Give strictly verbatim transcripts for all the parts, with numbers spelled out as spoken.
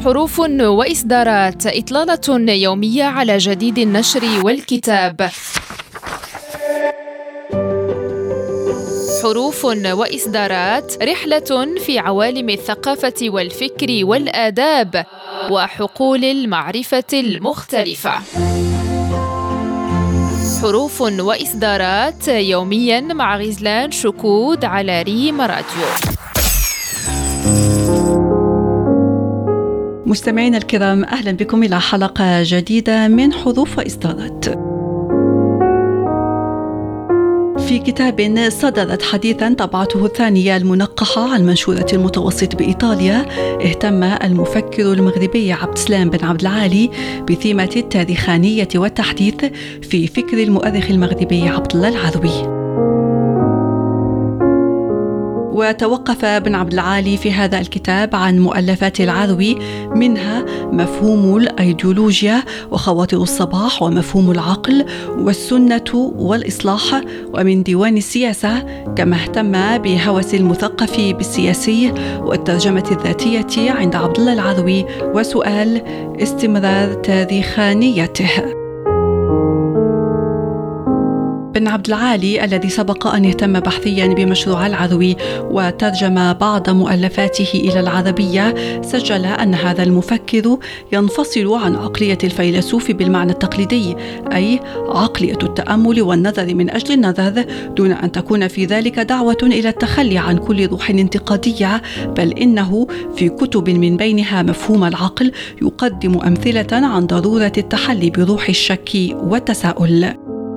حروف وإصدارات، إطلالة يومية على جديد النشر والكتاب. حروف وإصدارات، رحلة في عوالم الثقافة والفكر والآداب وحقول المعرفة المختلفة. حروف وإصدارات يومياً مع غزلان شكود على ريم راديو. مستمعينا الكرام، أهلا بكم إلى حلقة جديدة من حروف وإصدارات. في كتاب صدرت حديثاً طبعته الثانية المنقحة عن منشورة المتوسط بإيطاليا، اهتم المفكر المغربي عبد السلام بن عبد العالي بثيمة التاريخانية والتحديث في فكر المؤرخ المغربي عبد الله العروي. وتوقف بن عبد العالي في هذا الكتاب عن مؤلفات العروي، منها مفهوم الأيديولوجيا وخواطر الصباح ومفهوم العقل والسنة والإصلاح، ومن ديوان السياسة، كما اهتم بهوس المثقف بالسياسي والترجمة الذاتية عند عبد الله العروي وسؤال استمرار تاريخانيته. بن عبد العالي الذي سبق أن يهتم بحثيا بمشروع العروي وترجم بعض مؤلفاته إلى العربية، سجل أن هذا المفكر ينفصل عن عقلية الفيلسوف بالمعنى التقليدي، أي عقلية التأمل والنظر من أجل النظر، دون أن تكون في ذلك دعوة إلى التخلي عن كل روح انتقادية، بل إنه في كتب من بينها مفهوم العقل يقدم أمثلة عن ضرورة التحلي بروح الشك والتساؤل.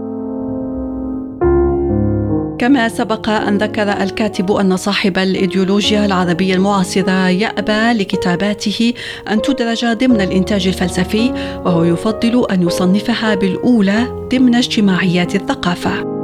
كما سبق أن ذكر الكاتب أن صاحب الإيديولوجيا العربية المعاصرة يأبى لكتاباته أن تدرج ضمن الإنتاج الفلسفي، وهو يفضل أن يصنفها بالأولى ضمن اجتماعيات الثقافة.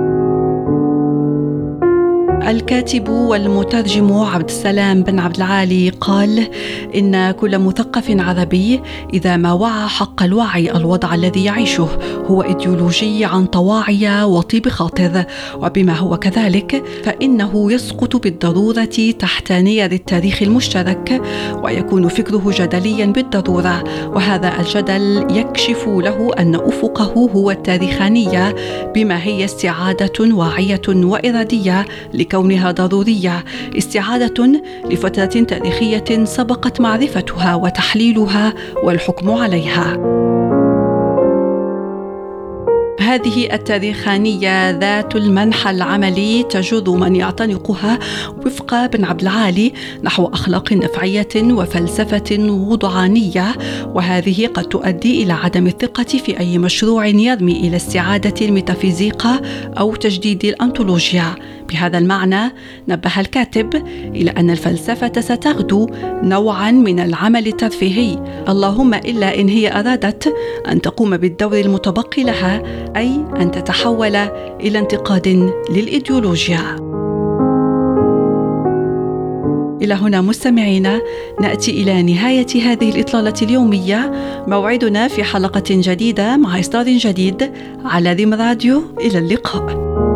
الكاتب والمترجم عبد السلام بن عبد العالي قال إن كل مثقف عربي إذا ما وعى حق الوعي الوضع الذي يعيشه هو إيديولوجي عن طواعية وطيب خاطر، وبما هو كذلك فإنه يسقط بالضرورة تحت نير التاريخ المشترك، ويكون فكره جدليا بالضرورة، وهذا الجدل يكشف له أن أفقه هو التاريخانية، بما هي استعادة واعية وإرادية كونها ضرورية، استعادة لفترة تاريخية سبقت معرفتها وتحليلها والحكم عليها. هذه التاريخانية ذات المنحى العملي تجر من يعتنقها وفق بن عبد العالي نحو أخلاق نفعية وفلسفة وضعانية، وهذه قد تؤدي إلى عدم الثقة في أي مشروع يرمي إلى استعادة الميتافيزيقا أو تجديد الأنطولوجيا. بهذا المعنى نبه الكاتب إلى أن الفلسفة ستغدو نوعا من العمل الترفيهي، اللهم إلا إن هي أرادت أن تقوم بالدور المتبقي لها، أي أن تتحول إلى انتقاد للإيديولوجيا. إلى هنا مستمعينا نأتي إلى نهاية هذه الإطلالة اليومية، موعدنا في حلقة جديدة مع إصدار جديد على ريم راديو. إلى اللقاء.